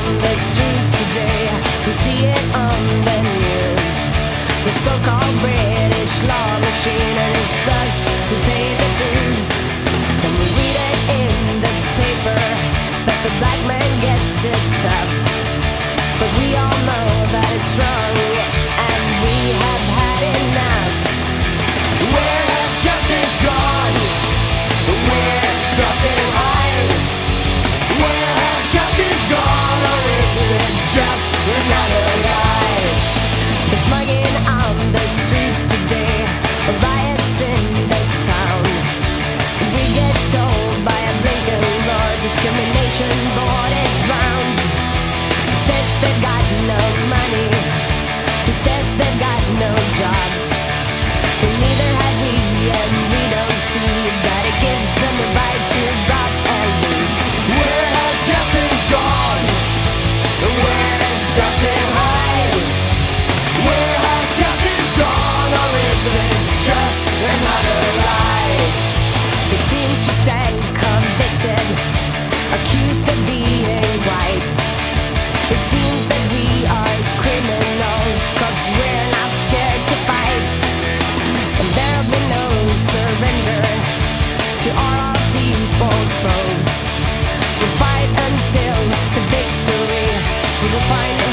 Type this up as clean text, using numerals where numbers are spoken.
the streets today. We see it on the news. The so-called British law machine, and it's us who pay the dues. And we read it in the paper that the black man gets it tough. But we all know that it's wrong, and we have had enough. Where has justice gone? Where does it hide? Where has justice gone, or is it just another lie? There's mugging on the streets today, riots in the town. We get told by a blinking Lord, discrimination board is round. He says they've got no money, he says they've got no jobs. But neither have we, and we don't see that it gives them the right to rob and loot. Where has justice gone? Where does it hide? Where has justice gone, or is it just another lie? It seems we stand convicted, accused of being right. It seems that we are criminals, 'cause we're not scared to fight. And there'll be no surrender to all our people's foes. We'll fight until the victory we will find.